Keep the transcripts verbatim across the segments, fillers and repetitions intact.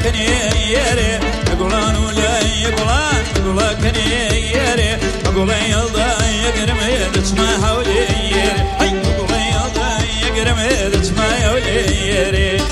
كني يري أقولان ولا يقولان أقولا كني يري أقولا يلدا يقرم تسمع حولي يري أقولا يلدا يقرم تسمع حولي يري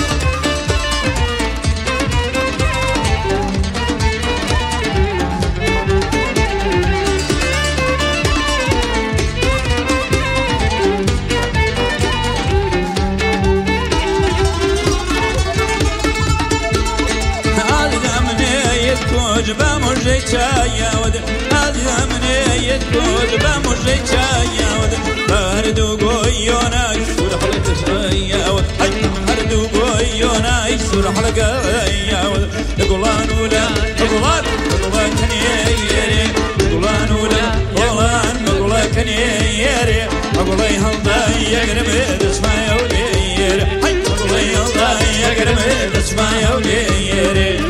جبا مجري چايا ود ادم ني يتكو جبا مجري چايا ود هردو غيونا يسور حلق شايا ود هردو غيونا يسور حلق يا ود يقولان ولا يقولان يقولان كني يري يقولان ولا يقولان يقولان كني يري اقولي هلدا يقرب تسمع ولي يري اقولي هلدا يقرب تسمع ولي يري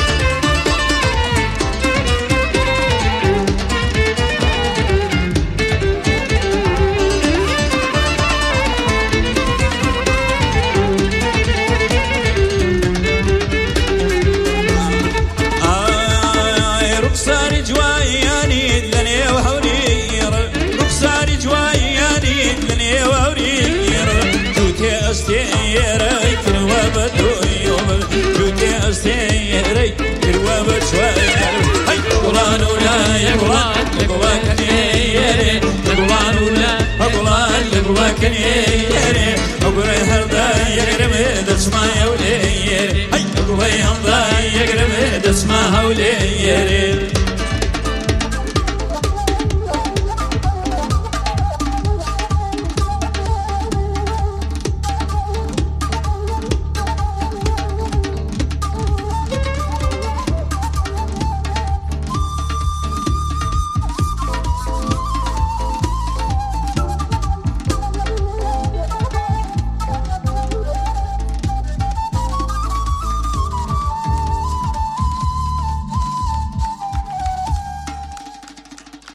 استيري كروا بدو يوم جوتي استيري كروا بشوي هاي قولان ولا يقولان يقولان كنيري يقولان ولا يقولان يقولان كنيري أقولي هردا يقرب تسمع ولي هاي أقولي هردا يقرب تسمع ولي